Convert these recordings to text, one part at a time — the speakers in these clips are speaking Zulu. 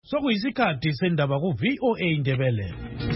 Sokuyisikhathi sendaba ku VOA Indebele.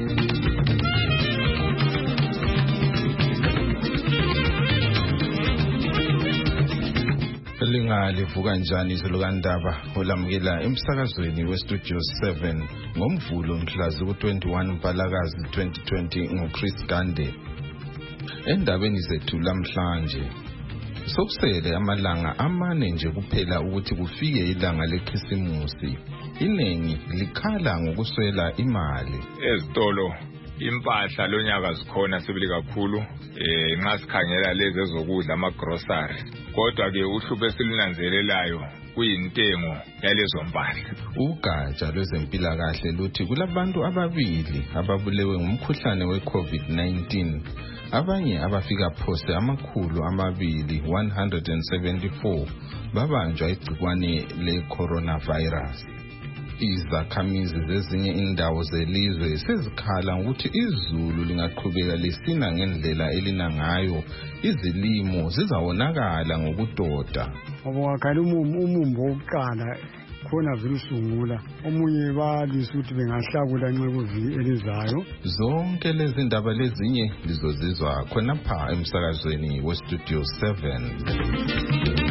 Lingalivuka njani izulu kaNdaba olamukela emsakazweni weStudio 7 ngomvulo mhla ku-21 Mpalakazi 2020 ngoChris Gande. Endabeni zethu lamhlanje sokusele amalanga amane nje kuphela ukuthi kufike ilanga leKhisimusi. Iningi likhala ngokuswela imali. Ezitolo impahla lonyaka zikhona sibili kakhulu nxa sikhangela lezi ezokudla ama-grocery. Kodwa ke uhlupho esilinanzelelayo kuyintengo yalezo mpahla. Ugatsha lwezempilakahle luthi kulabantu ababili ababulewe ngumkhuhlane we-COVID-19. Abanye abafika phose 174 babanjwa igcikwane le-coronavirus. Izakhamizi zezinye indawo zelizwe sezikhala ukuthi izulu lingaqhubeka lisina ngendlela elina ngayo, izilimo zizawonakala ngokudoda. Ngoba umumbo wokuqala khona vilusungula omunye balisa ukuthi bengahlakula nxa kuviki elizayo. Zonke lezi ndaba lezinye lizozizwa khonapha emsakazweni weStudio 7.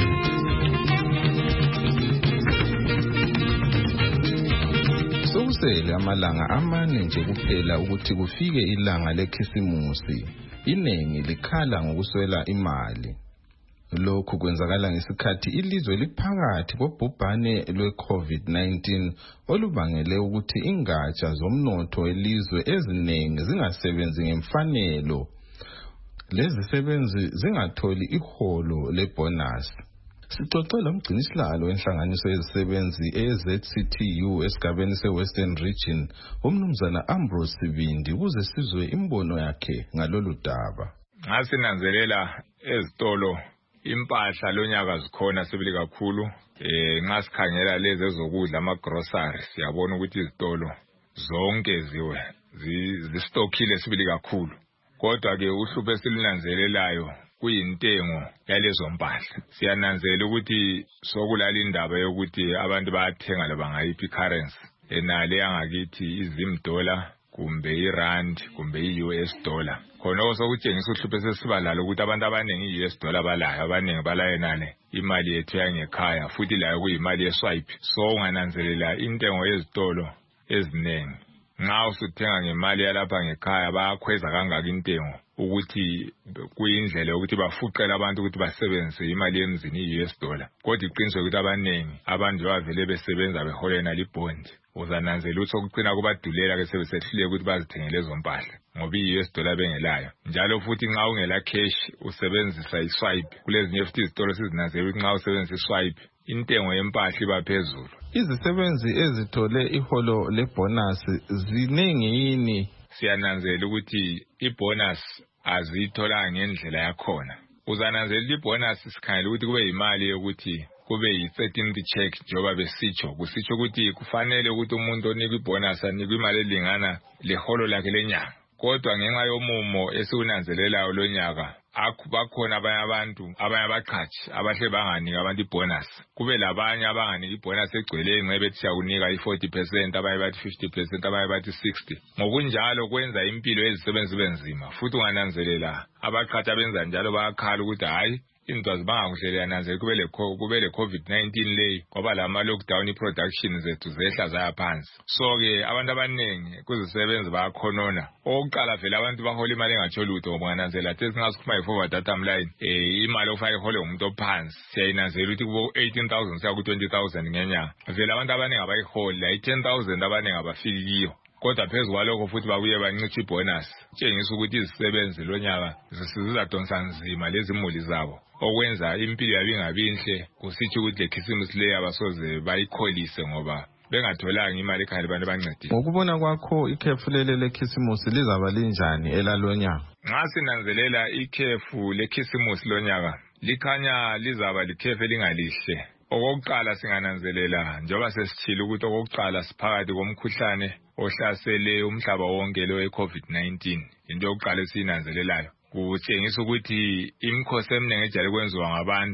Sokusele amalanga amane nje kuphela ukuthi kufike ilanga leKhisimusi. Iningi likhala ngokuswela imali. Lokhu kwenzakala ngesikhathi ilizwe liphakathi kobhubhane lwe-COVID-19 olubangele ukuthi ingatsha zomnotho elizwe eziningi zingasebenzi ngemfanelo. Lezi sebenzi zingatholi iholo lebonus. Sixoxela umgcinisihlalo wenhlanganiso yezisebenzi eZCTU esigabeni seWestern Region, umnumzana Ambrose Sibindi, ukuze sizwe imbono yakhe ngalolu daba. Nxa sinanzelela ezitolo impahla lonyaka zikhona sibili kakhulu nxa sikhangela lezi ezokudla ama-grocery siyabona ukuthi izitolo zonke zistockile sibili kakhulu. Kodwa ke uhlupho esilinanzelelayo kuyintengo yalezo mpahla. Siyananzela ukuthi sokulala indaba yokuthi abantu bayathenga loba ngayiphi currency. Enale yangakithi $, kumbe irand, kumbe i-US dollar. Khona sokutshengisa uhlupho sesiba lalo ukuthi abantu abaningi i-US dollar balayo, abaningi balayo nale imali yethu yangekhaya, futhi layo kuyimali ye-swipe. So ungananzelela intengo yezitolo eziningi. Nxa usuthenga ngemali yalapha ngekhaya bayakhweza kangaka intengo ukuthi kuyindlela ukuthi bafuqele abantu ukuthi basebenzise imali yemzini i-US dollar. Kodwa iqiniso ukuthi abaningi abantu bavele besebenza beholena libond. Uzananzela ukuthi okuqina kubadulela ke sebesehluleka ukuthi bazithenge lezo mpahla ngoba i-US dollar bengelayo. Njalo futhi nxa ungela cash usebenzisa i-swipe. Kulezinye futhi izitolo sizinanzela ukuthi nxa usebenzisa i-swipe intengo yempahla iba phezulu. Izisebenzi ezithole iholo lebonus ziningi yini? Siyananzela ukuthi ibonus azithola ngendlela yakhona. Uzananzela ibonus sikhangela ukuthi kube yimali yokuthi kube yi-13th check njengoba besitsho. Kusitsho ukuthi kufanele ukuthi umuntu onikwe ibonus anikwe imali elingana leholo lakhe lenyanga. Kodwa ngenxa yomumo esiwunanzelelayo lonyaka bakhona abanye abantu, abanye abaqhatshi abahle banganika abantu ibonus. Kube labanye abanganika ibonus egcwele nxa bethi siyakunika i-40%, abanye bathi 50%, abanye bathi 60%. Ngokunjalo kwenza impilo yezisebenzi benzima. Futhi ungananzelela abaqhatshi abenza njalo bayakhala ukuthi hayi into azibanga nanzela kube le COVID-19 leyi ngoba lama lockdown production zethu zehla zaya phansi. So ke abantu abaningi kuzisebenzi bayakhonona. Oqala vele abantu bahola imali engatsho lutho ngoba ngananzela ukuthi singasikhuma i-forward data line imali ofanele ihole umuntu ophansi siyayinanzela ukuthi kubo 18,000 siya ku 20,000 ngenyanga. Vele abantu abaningi abayiholi la 10,000 abaningi abafiki kiyo. Kodwa phezu kwalokho futhi babuye bancitshe ibonus. Tshengisa ukuthi izisebenzi lonyaka zizadonsa nzima lezi imuli zabo. Okwenza impilo yabi ngabinhle kusitsho ukuthi leKhisimusi leyo abasoze bayikholise ngoba bengatholanga imali ekhaya abantu bancedile. Ngokubona kwakho ikhefu leKhisimusi lizaba linjani elalonyaka? Nxa sinanzelela ikhefu leKhisimusi lonyaka likhanya lizaba likhefu elingalihle. Okokuqala singananzelela njengoba sesithile ukuthi okokuqala siphakathi komkhuhlane ohlasele umhlaba wonke lo we-COVID-19. Into yokuqala esiyinanzelelayo kutshengisa ukuthi imikhosi eminingi ejwayele kwenziwa ngabantu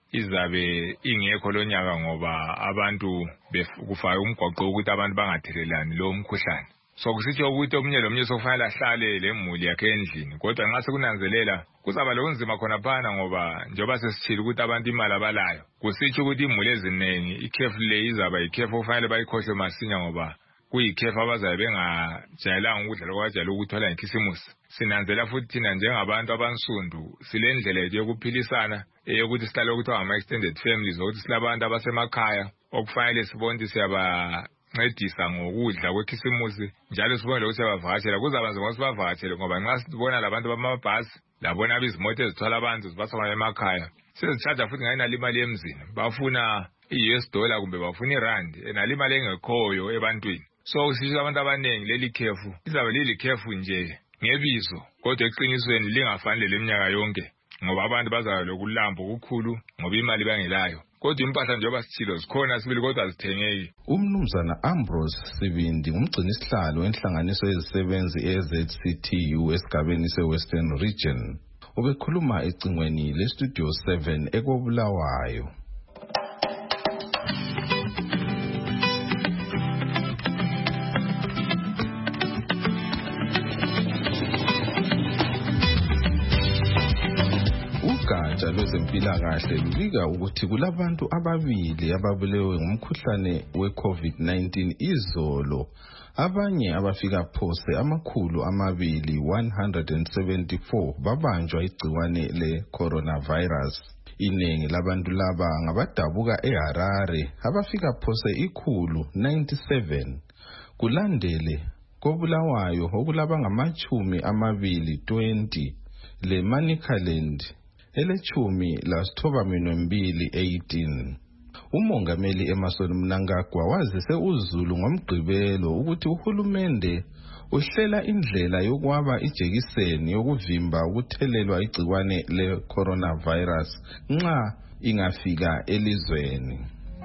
izabe ingekho lonyaka ngoba abantu kufaka umgwaqo ukuthi abantu bangathelelani lo mkhuhlane. So kusitsho ukuthi omunye lomunye sokufanele ahlale lemuli yakhe endlini, kodwa nxa sekunanzelela kuzaba lokunzima khona phana ngoba njengoba sesithile ukuthi abantu imali abalayo, kusitsho ukuthi imuli eziningi ikhefu le izaba ikhefu ofanele bayikhohle masinya ngoba kuyikhefu abazabe bengajayelanga ukudla lokwajayela ukuthola ngekhisimusi. Sinanzela futhi thina njengabantu abansundu silendlela yethu yokuphilisana eyokuthi sihlale okuthiwa ama-extended families, ukuthi silabantu abasemakhaya okufanele sibone ukuthi siyabancedisa ngokudla kwekhisimusi, njalo sibone lokuthi siyabavakatshela. Kuzaba nzima ukuthi sibavakatshele ngoba nxa sibona labantu bamabhasi labona abizimoto ezithwala abantu zibasa emakhaya sezichaja futhi ngayinali imali emzini, bafuna i-US dollar kumbe bafuna irandi enali imali engekhoyo ebantwini. So sisho abantu abaningi leli khefu lizabe lili khefu nje ngebizo, kodwa eqinisweni lingafanele leminyaka yonke ngoba abantu bazaba lokulambo okukhulu ngoba imali bangelayo. Kodwa impahla njengoba sithilo zikhona sibili kodwa azithengeki. Umnumzana Ambrose Sibindi ngumgcini sihlalo wenhlanganiso yezisebenzi eZCTU esigabeni seWestern Region. Ubekhuluma ecingweni leStudio 7 eKobulawayo. Ugatsha lwezempilakahle lubika ukuthi kulabantu ababili ababulewe ngumkhuhlane we-COVID-19 izolo, abanye abafika phose 274 babanjwa igciwane le-coronavirus. Iningi labantu laba ngabadabuka eHarare abafika phose 197, kulandele koBulawayo okulaba ngama-20 le-Manicaland ele-12 Umongameli Emmerson Mnangagwa wazise uZulu ngomgqibelo ukuthi uhulumende uhlela indlela yokwaba ijekiseni yokuvimba ukuthelelwa igciwane le-coronavirus nxa ingafika elizweni.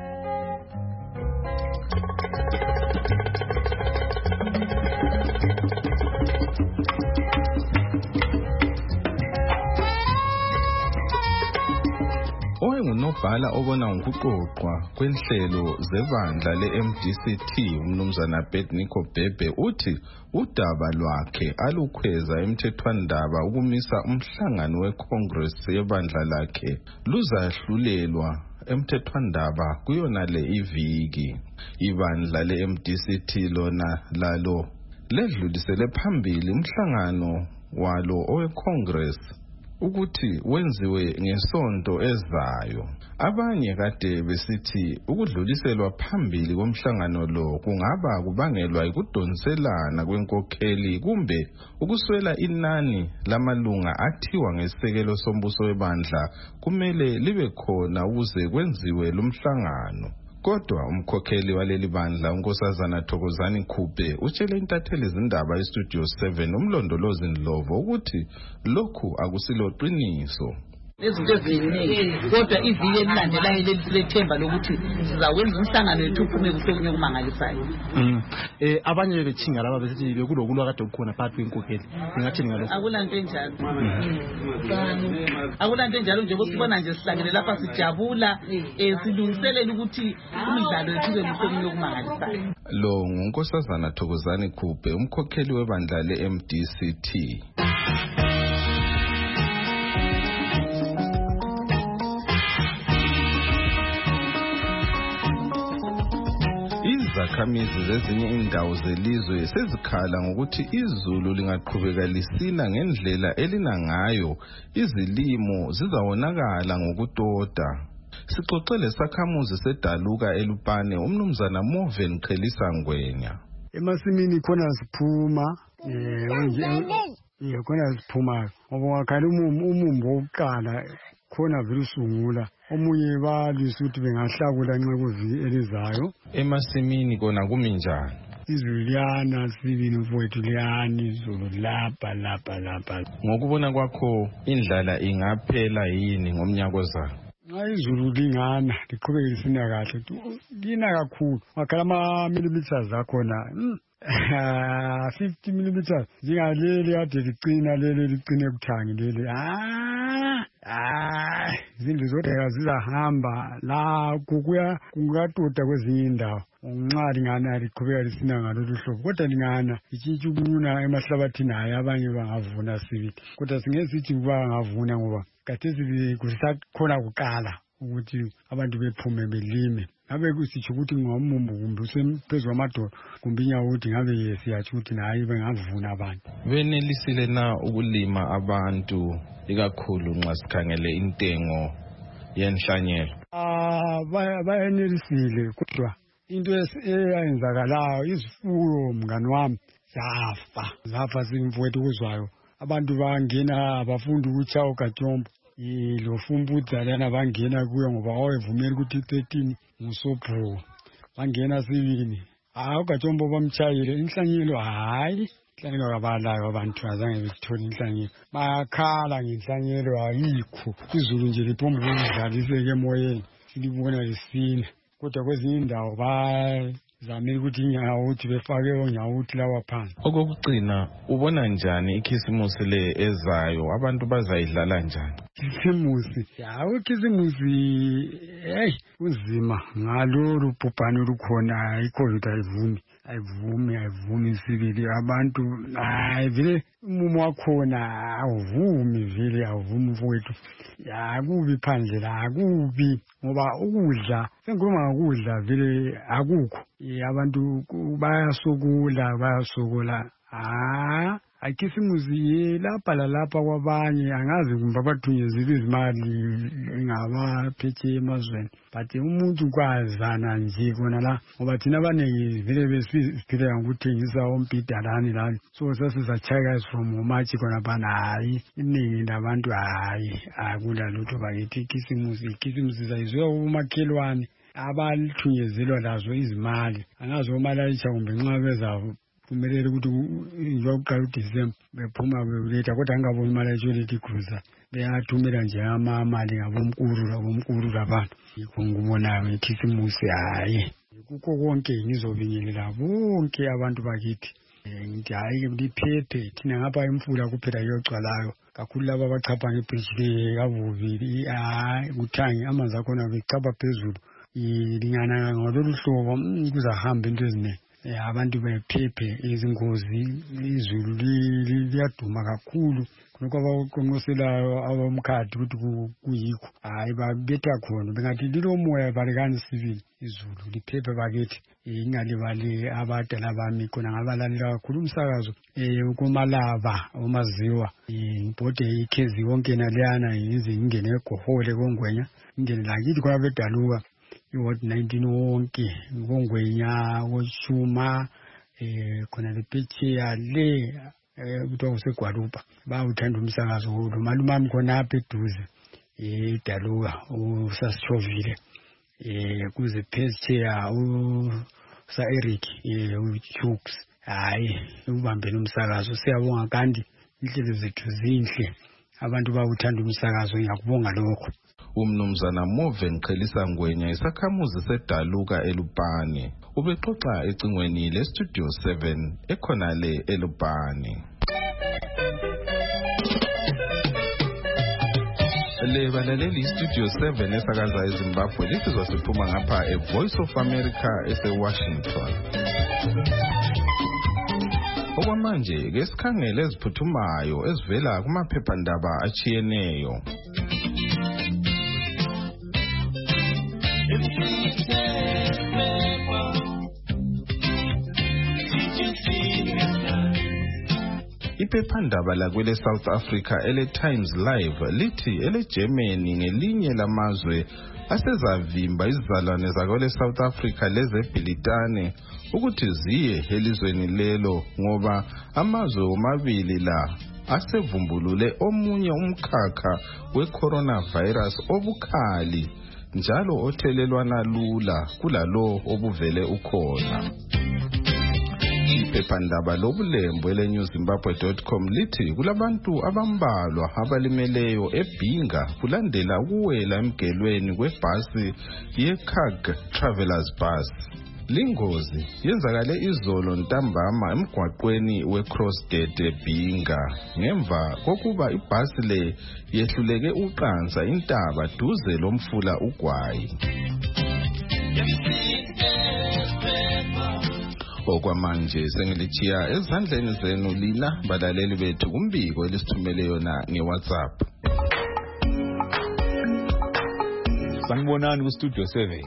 Owengunobhala obona ngokuqoqwa kwenhlelo zebandla le-MDCT umnumzana Bednico Bebe uthi udaba lwakhe alukhweza emthethwandaba ukumisa umhlangano weCongress yebandla lakhe luzahlulelwa emthethwandaba kuyona le iviki. Ibandla le-MDCT lona lalo ledlulisele phambili umhlangano walo oweCongress ukuthi wenziwe ngesonto ezayo. Abanye kade besithi ukudluliselwa phambili komhlangano lo kungaba kubangelwa ikudonselana kwenkokheli kumbe ukuswela inani lamalunga athiwa ngesekelo sombuso webandla kumele libe khona ukuze kwenziwe lumhlangano. Kodwa umkhokheli waleli bandla unkosazana Thokozani Khube utshele intatheli izindaba eStudio 7 umlondolozi Ndlovu ukuthi lokhu akusilo qiniso. Izinto eziningi kodwa iviki elilandelayo lelithemba lokuthi sizawenza umhlangano wethu uphume kusekunye kumangalisayo. Abanye bethinga laba besithi bekulokulwa kade kukhona phakathi kwenkokheli. Ngingathi ngalokho. Akulanto enjalo. Akulanto enjalo nje kusibona nje sihlangene lapha sijabula silungiselela ukuthi umdlalo wethu ube kusekunye kumangalisayo. Lo ngunkosazana Thokozani Khube umkhokheli webandla le-MDCT. Izakhamizi zezinye indawo zelizwe sezikhala ngokuthi izulu lingaqhubeka lisina ngendlela elina ngayo izilimo zizawonakala ngokutoda. Sixoxele sakhamuzi sedaluka eLupane umnumzana Moven Qhelisa Ngwenya. Emasimini khona siphuma khona siphuma ngoba wakhala umumbo wokuqala khona vele usungula omunye balisa ukuthi bengahlakula nxa kuviki elizayo. Emasimini kona kumi njani? Izulu liyana sibini mfowethu liyana izulu lapha. Ngokubona kwakho indlala ingaphela yini ngomnyaka ozayo? Izulu lingana liqhubeke lisina kahle lina kakhulu wakhala ama-millimeters akhona 50 millimeters njengaleli kade licine kuthangi leli izindlu zodwa zizahamba la kungatoda kwezinye indawo nxa lingana liqhubeka lisina ngalolu hlobo kodwa lingana itshintshi ukuna emahlabathini hayi abanye bangavuna sibili kodwa singesithi bangavuna ngoba khathesi kusakhona kuqala ukuthi abantu bephume belime ngabe kusitsho ukuthi ngomumbu kumbe usemphezu kwamadolo kumbe inyawo ukuthi ngabe siyatsho ukuthi nayi bengavuna abantu. Benelisile na ukulima abantu ikakhulu nxa sikhangele intengo yenhlanyelo? Bayenelisile kodwa into eyayenzakalayo izifuyo mngani wami zafa zimfowethu kuzwayo abantu bangena abafundi ukutshaya ugatyombo lo fumbudza lana bangena kuyo ngoba wayevumela ukuthi 13 ngusobhuku bangena sibini ugatyombo bamtshayile inhlanyelo hayi inhlanyelo kabalayo abantu azange bethole inhlanyelo bayakhala ngenhlanyelo ayikho izulu nje liphomba ukudlaliseke emoyeni silibona lisina kodwa kwezinye indawo bazamile ukuthi inyawo ukuthi befake onyawo ukuthi lawa phansi. Okokugcina ubona njani ikhisimusi le ezayo abantu bazayidlala njani? Ikhisimusi ikhisimusi uzima ngalolu bhubhane olukhona iCovid ayivumi sibili abantu vele umumo wakhona awuvumi vele awuvumi mfowethu akubi phandle la akubi ngoba ukudla sengikhuluma ngokudla vele akukho abantu bayasokula ikhisimusi lapha lalapha kwabanye angazi kumbe abathunyezile izimali ngabaphetsheya emazweni but umuntu kwazana nje khona la ngoba thina abaningi vele besiphilela ngokuthengisa ompidalani lani so sasizachayeka from umatshi khona phana hayi iningi labantu hayi akula lutho bakithi ikhisimusi sayizwe umakhelwane abathunyezilwa lazo izimali angazi omalayitsha kumbe nxa bezavo kumele ukuthi njokuqala uDisemba bephuma beletha kodwa ngabona imali ayitshelethi cruiser beyathumela nje amamali ngabomkuru labantu yikho ngikubonayo ngekhisimusi hayi kukho konke ngizobingelela bonke abantu bakithi ngithi hayi liphephe thina ngapha imfula kuphela yogcwalayo kakhulu laba abachapha ngebridge kabuvili kuthangi amanzi akhona bechapha phezulu lingana ngalolu hlobo kuzahamba into eziningi abantu bephephe izingozi izulu liyaduma kakhulu lokho abakuqonqoselayo abomkhadi ukuthi kuyikho hayi babetha khona bengathi lilomoya balekani sibili izulu liphephe bakithi ingalibali abadala bami khona ngabalalela kakhulu umsakazo kumalaba omaziwa ngibhode ikhezi yonke naliyana yize ngingene eGohole koNgwenya ngingene lakithi khona bedaluka iward 19 wonke ngongwenya woshuma khona lephetsheya le kuthiwa kuseGwalupa bawuthanda umsakazo lo malumami khona apha eduze edaluka usasichovile kuze phetsheya usa Eric uChooks hayi ubambele umsakazo siyabonga kanti inhlelo zethu zinhle abantu bawuthanda umsakazo ngiyakubonga lokho. Umnumzana Moven Qhelisa Ngwenya isakhamuzi sedaluka eLupane ubexoxa ecingweni leStudio 7 ekhona le eLupane. Le balaleli iStudio 7 esakaza eZimbabwe lisizwa siphuma ngapha eVoice of America eseWashington. Okwamanje ke sikhangele eziphuthumayo ezivela kumaphephandaba achiyeneyo. Iphephandaba lakwele South Africa ele Times Live lithi ele Germany ngelinye lamazwe asezavimba izizalwane zakwele South Africa lezebhilitane ukuthi ziye elizweni lelo ngoba amazwe omabili la asevumbulule omunye umkhakha we-coronavirus obukhali njalo othelelwana lula kulalo obuvele ukhona. Iphephandaba lobulembu eleNewZimbabwe.com lithi kulabantu abambalwa abalimeleyo eBhinga kulandela ukuwela emgelweni kwebhasi yeCarg Travelers Bus. Lingozi yenzakale izolo ntambama emgwaqweni weCrossgate eBhinga ngemva kokuba ibhasi le yehluleke uqansa intaba duze lomfula uGwayi. Okwamanje sengilithiya ezandleni zenu lina balaleli bethu kumbiko elisithumele yona ngeWhatsApp. Sanibonani ku Studio 7.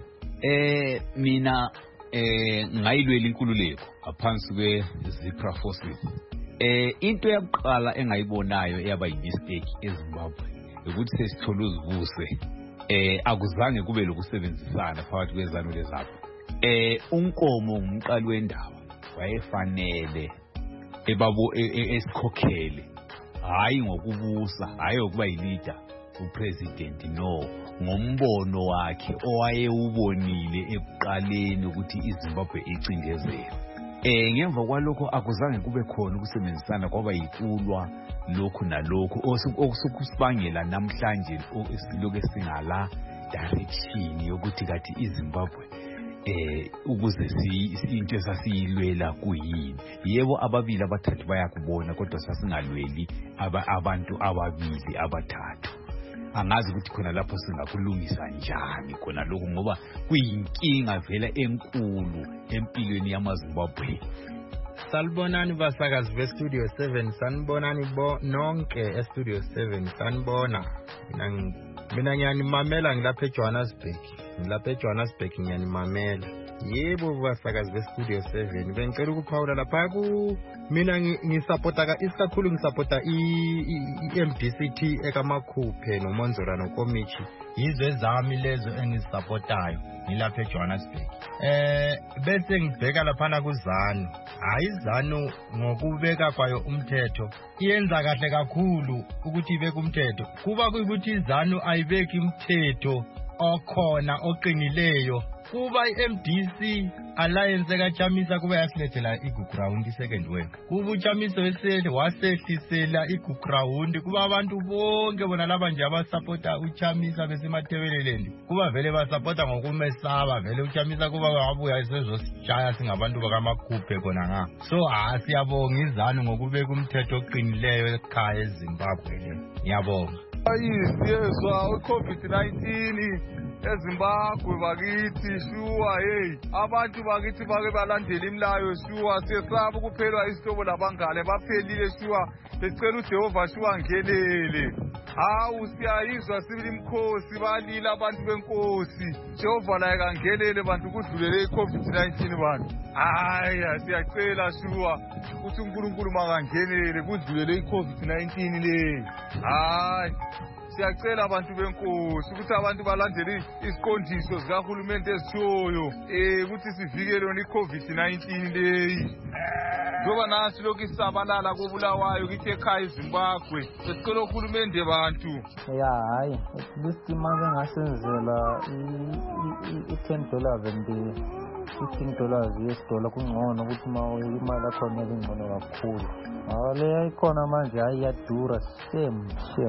Mina ngayilwela inkululeko aphansi kweZebra Forces. Into yokuqala engayibonayo eyaba yimistake eZimbabwe ukuthi sesithola uzivuse akuzange kube lokusebenzisana phakathi kwezanu lezapho. Unkomo umqali wendaba wayefanele esikhokhele hayi ngokubusa hayi ukuba yileader upresident no ngombono wakhe owayewubonile ekuqaleni ukuthi iZimbabwe icindezela. Ngemva kwalokho akuzange kube khona ukusebenzisana kwaba yikulwa lokhu nalokhu okusukusibangela namhlanje esiloke singala direction yokuthi kathi iZimbabwe ukuze into esasiyilwela kuyini. Yebo ababili abathathu bayakubona kodwa sasingalweli abantu ababili abathathu. Angazi ukuthi khona lapho singakulungisa njani khona lokho ngoba kuyinkinga vela enkulu empilweni yamaZimbabwe. Salbonani basakazi beStudio 7 sanibonani nonke eStudio 7 sanibona. Mina ngiyanimamela ngilapha eJohannesburg ngiyanimamela. Yebo basakazi beStudio 7 bengicela ukuphawula lapha mina ngisupporta isikakhulu ngisupporta iMDCT ekamakhuphe noMonzora noKomichi. Yizo ezami lezo engisupportayo ngilapha eJohannesburg. Bese ngibheka lapha kuZanu. Hayi izanu ngokubeka kwayo umthetho iyenza kahle kakhulu ukuthi ibeke umthetho. Kuba kuyikuthi izanu ayibeki umthetho okhona oqinileyo. Kuba iMDC Alliance kaChamisa kuba yasilethela iGuground second work. Kuba uChamisa wasehlisela iGuground kuba abantu bonke bona laba nje abasupporta uChamisa besemathebeleleni. Kuba vele basupporta ngokumesaba vele uChamisa kuba wabuya isezosishaya singabantu bakamakhuphe khona nga. So siyabonga izanu ngokubeka umthetho oqinileyo ekhaya eZimbabwe le. Ngiyabonga. Yeswa uCovid-19 eZimbabwe bakithi shuwa abantu bakithi bake balandela imilayo shuwa sesaba ukuphelwa isihlobo labangane baphelile shuwa becela uJehova shuwa ngenele. Hawu siyayizwa sibili imkhosi balila abantu benkosi Jehova la kangenele bantu kudlulele iCovid-19 bantu. Hayi siyacela shuwa ukuthi uNkulunkulu makangenele kudlulele iCovid-19 le. Hayi siyacela abantu benkosi ukuthi abantu balandele isiqondiso zikahulumende ezishoyo ukuthi sivikele yona iCovid-19 leyi. Ngoba nasi lokhu isabalala kobulawayo kithi ekhaya eZimbabwe sicela uhulumende bantu. Hayi least imali engasenzela $10 and $15 US kungcono ukuthi imali yakhona ingcono kakhulu. Le ikhona manje ayiyadura shame.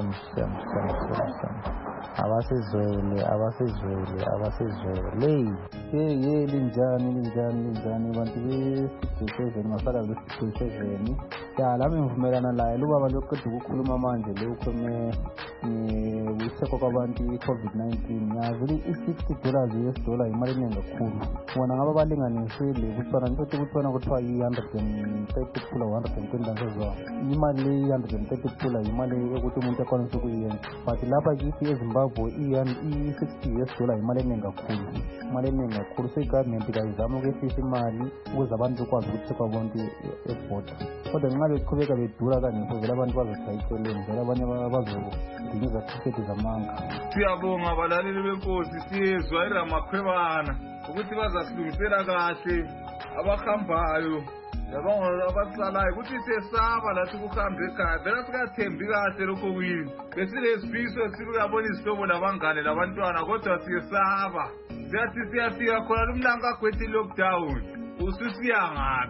Abasezwele linjani bantu be-7 masala be-7 lami ngivumelana laye lubaba lokuqeda ukukhuluma manje lokho ukuthekwa kwabantu i-COVID-19 yazi i-$60 US imali eningi kakhulu. Wona ngaba balinganisile kuthiwa kuthiwa i-130 kuphula 120 imali le 130 kuphula imali yokuthi umuntu ekwanisa ukuyenza. But lapha kithi eZimbabwe i-$60 US imali eningi kakhulu. So i-government kayizama ukwehlisa imali ukuze abantu bekwazi ukuthekwa bonke e-border. Kodwa nxa beqhubeka bedura kanje vele abantu bazoshayisheleni vele abanye bazodinga tiketi zamanga. Siyabonga abalaleli benkosi siyezwa iramakhwebana ukuthi bazasilungisela kahle abahambayo abasalayo ukuthi sesaba lathi ukuhamba ekhaya vele singathembi kahle lokho kuyini. Besilesifiso sikuyabona izihlobo labangane labantwana kodwa siyesaba siyathi siyafika khona lumnanga kwethu lockdown ususiya ngaphi.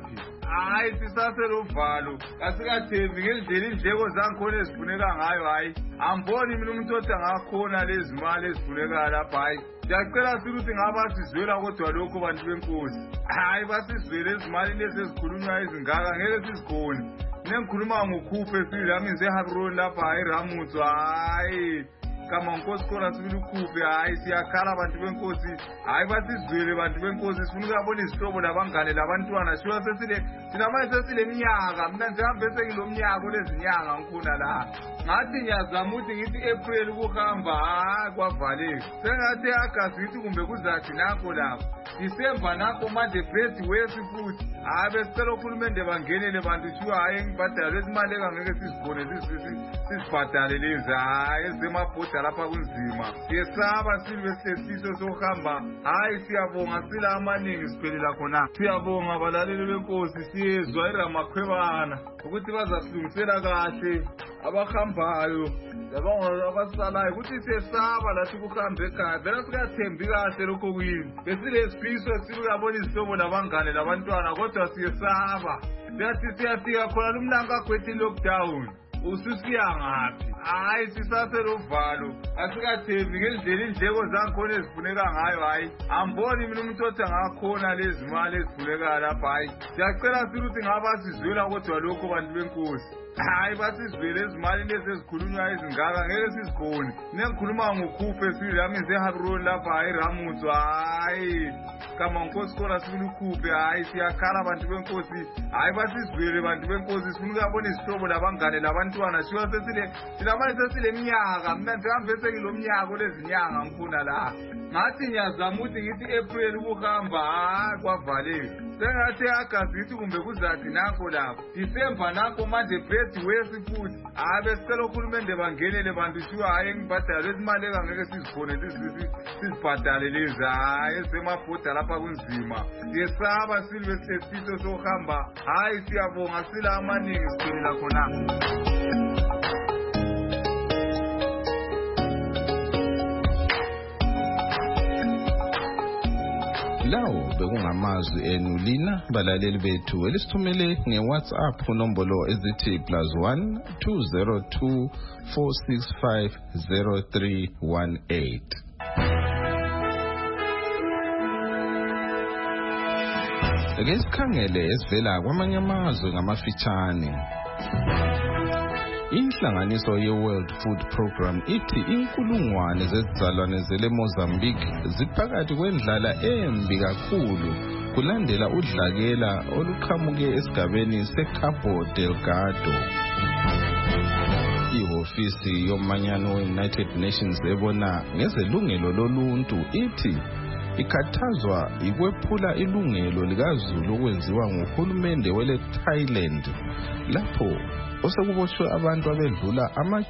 hayi sisaselovalo asikathembi ngendlela indleko zangikhona ezifuneka ngayo hayi amboni mina umuntu othi angakhona lezi mali ezifuneka lapha hayi ndiyacela sithi ngaba sizwela kodwa lokho bantu benkosi hayi basizwele izimali lezi ezikhulunywa izingaka ngeke sizikhona nengikhuluma ngokhuphe sila ngenze Harron lapha hayi Ramutso hayi kama nkosi khona sibili ukhuphe hayi siyakhala abantu benkosi hayi basizwele abantu benkosi sifuna ukubona izihlobo labangane labantwana siwa sesile sinamanje sesile minyaka mina ngihambe sengilomnyaka olezinyanga ngikhona la ngathi ngiyazama ukuthi ngithi April ukuhamba hayi kwavaleka sengathi August ngithi kumbe kuzathi nakho lapho December nakho manje first wesi futhi hayi besicela uhulumende bangenele bantu thiwa hayi ngibhadala lesimali engeke sizibone sizibhadale lezi hayi ezemabhoda lapha kunzima siyesaba silwe sesiso sokuhamba hayi siyabonga sila amaningi siphelela khona siyabonga abalaleli benkosi siyezwa iramakhwebana ukuthi bazasilungisela kahle abahambayo abasalayo ukuthi siyesaba lathi kuhambe ekhaya vele sikathembi kahle lokho kuyini besilesifiso silukabona izihlobo labangane labantwana kodwa siyesaba siyafika khona lumlanga agwethi lockdown ususiya ngaphi hayi sisaselovalo asikathembi ngendlela indleko zangikhona ezifuneka ngayo hayi amboni mina umuntu othi angakhona lezi mali ezifuneka lapha hayi ndiyacela sithi ngaba sizwela kodwa lokho bantu benkosi hayi basizwele izimali lezi ezikhulunywa izingaka ngeke sizikhona nengikhuluma ngokhuphe sila ngenze Harron lapha hayi Ramutso hayi kama nkosi khona sibili ukhuphe hayi siyakhala abantu benkosi hayi basizwele abantu benkosi sifuna ukubona izihlobo labangane labantwana siwa sesile sinamanje sesile minyaka mina ngihambe sengilomnyaka olezinyanga ngikhona la ngathi ngiyazama ukuthi ngithi April ukuhamba hayi kwavaleka sengathi August ngithi kumbe kuzathi nakho lapho December nakho manje first wesi futhi hayi besicela uhulumende bangenele bantu thiwa hayi ngibhadala lesimali engeke sizikhone sizibhadale lezi hayi ezemabhoda lapha kunzima siyesaba silwe sesiso sokuhamba hayi siyabonga sila amaningi siphelela khona lawo bekungamazwi enu lina balaleli bethu elisithumele ngeWhatsApp kunombolo ezithi +1 202 465 0318. Ake sikhangele esivela kwamanye amazwe ngamafitshane. Inhlanganiso ye-World Food Program ithi inkulungwane zezizalwane zele Mozambique ziphakathi kwendlala embi kakhulu kulandela udlakela oluqhamuke esigabeni seCabo Delgado. Ihofisi yomanyano we-United Nations ebona ngezelungelo loluntu ithi ikhathazwa ikwephula ilungelo likazulu okwenziwa nguhulumende wele Thailand lapho osekuboshwe abantu abedlula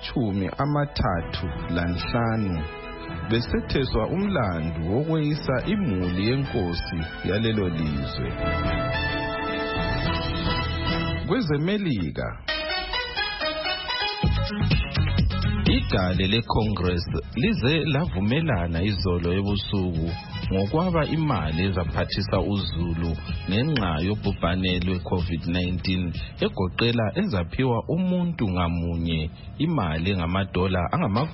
35 besetheswa umlando wokweyisa imuli yenkosi yalelo lizwe. Kwezemelika idale leCongress lize lavumelana izolo ebusuku ngokwaba imali ezaphathisa uzulu ngenxa yobhubhane lwe-COVID-19 egoqela ezaphiwa umuntu ngamunye imali ngamadola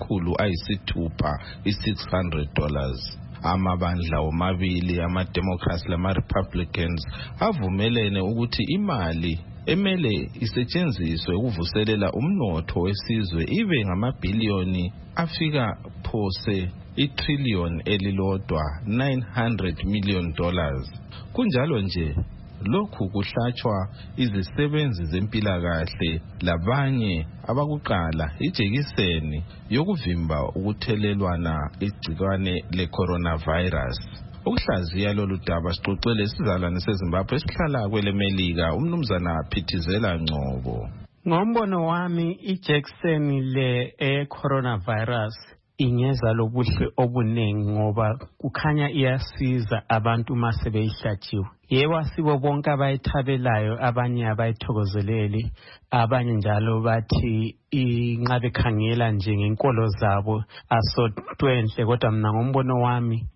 $600. Amabandla omabili amaDemocrats lama-Republicans avumelene ukuthi imali emele isetshenziswe ukuvuselela umnotho wesizwe ibe ngamabhiliyoni afika phose itrillion elilodwa $900 million. Kunjalo nje lokhu kuhlatshwa izisebenzi zempilakahle labanye abakuqala ijekiseni yokuvimba ukuthelelwana igcikwane le-coronavirus. Ukuhlaziya lolu daba sixoxele isizalwane seZimbabwe esihlala kwelemelika umnumzana Phithizela Ngcobo. Ngombono wami ijekiseni le coronavirus ingeza lobuhle obunengi ngoba kukhanya iyasiza abantu mase beyihlatshiwe. Yebo asibo bonke abayithabelayo, abanye abayithokozeleli, abanye njalo bathi inqabe khangela nje ngenkolo zabo asotwenhle, kodwa mina ngombono wami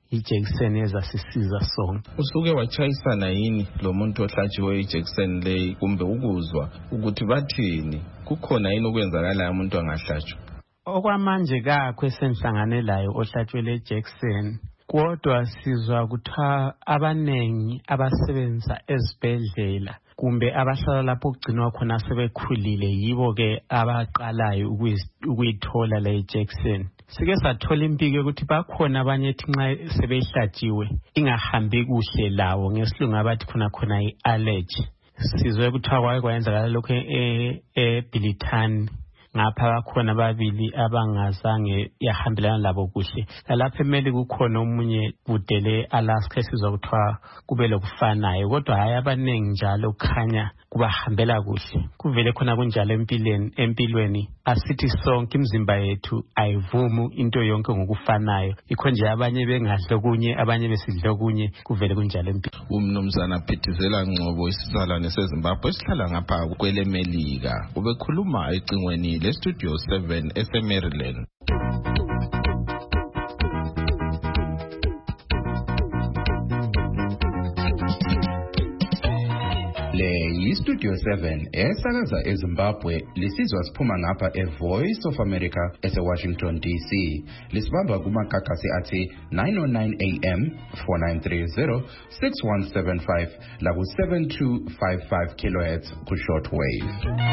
ijekiseni ezasisiza sonke. Usuke wachayisana yini lo muntu ohlatshiwe ijekiseni leyi kumbe ukuzwa ukuthi bathini? Kukhona yini okwenzakala umuntu angahlatshwa? Okwamanje kakho esenhlangane layo ohlatshwe le jekiseni. Kodwa sizwa kuthiwa abanengi abasebenza ezibhedlela kumbe abahlala lapho kugcinwa khona sebekhulile yibo ke abaqalayo ukuyithola le jekiseni. Sike sathola impiko ukuthi bakhona abanye ethi nxa sebehlatshiwe ingahambi kuhle lawo, ngesilungu abathi khona i-allergy. Sizwe kuthiwa kwake kwayenzakala lokho eBilitani. Ngapha bakhona babili abangazange yahambelana labo kuhle. Lapha eMeli kukhona omunye budele Alaska esizwa kuthiwa kube lokufanayo, kodwa hayi abanengi njalo kukhanya kubahambela kuhle. Kuvele khona kunjalo empilweni asithi sonke imizimba yethu ayivumi into yonke ngokufanayo. Ikho nje abanye bengadla okunye, abanye besidla okunye, kuvele kunjalo empilweni. Umnumzana Phithizela Ngcobo isizalwane seZimbabwe esihlala ngapha kweleMelika ubekhuluma ecingweni leStudio 7 eseMaryland. Le yiStudio 7 esakaza eZimbabwe lisizwa siphuma ngapha eVoice of America eseWashington DC. Lisibamba kumakakasi athi 909 AM 4930 6175 laku 7255 kHz ku shortwave.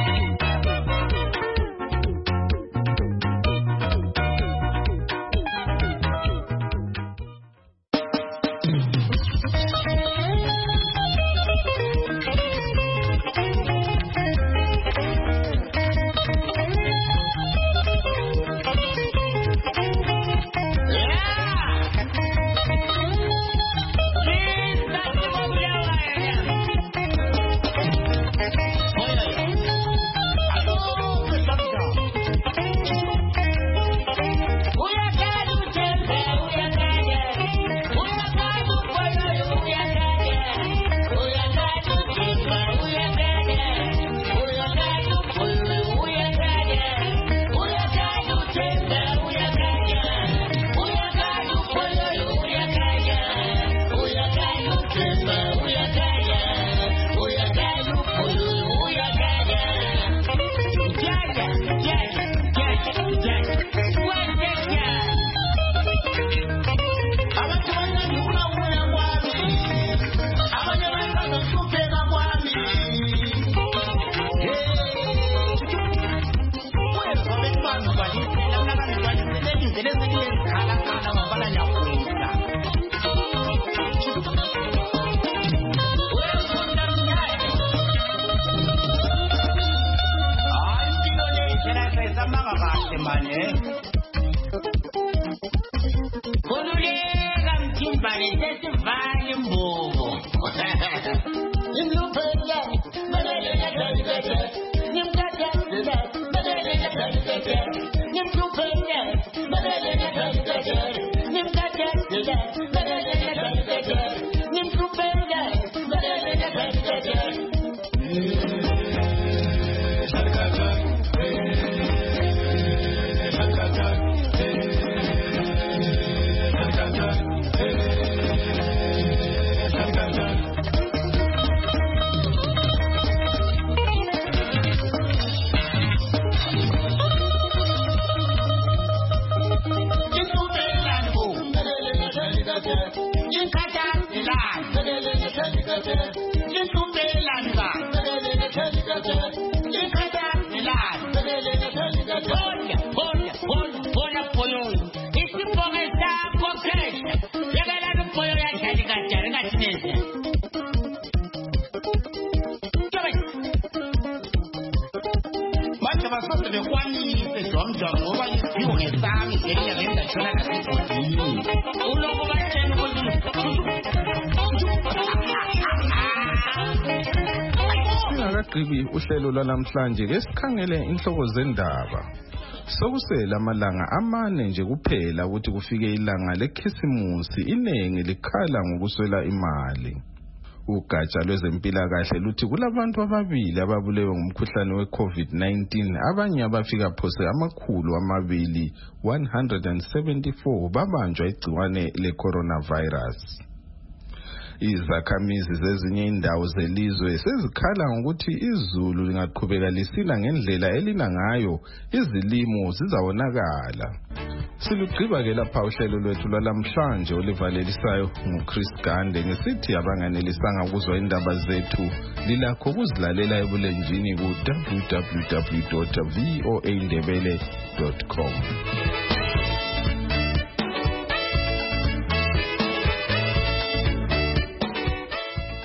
Singakagqibi uhlelo lwalamhlanje ke sikhangele inhloko zendaba. Sokusela amalanga amane nje kuphela ukuthi kufike ilanga leKhisimusi, inengi likhala ngokuswela imali. Ugatsha lwezempilakahle luthi kulabantu ababili ababulewe ngumkhuhlane we-COVID-19, abanye abafika phose 174 babanjwa igciwane le-coronavirus. Izakhamizi zezinye indawo zelizwe sezikhala ngokuthi izulu lingaqhubeka lisina ngendlela elina ngayo, izilimo zizawonakala. Silugqiba ke lapha uhlelo lwethu lwalamhlanje olivalelisayo nguChris Gande ngesithi abanganelisanga ukuzwa indaba zethu lilakho ukuzilalela ebulenjini ku www.voaindebele.com.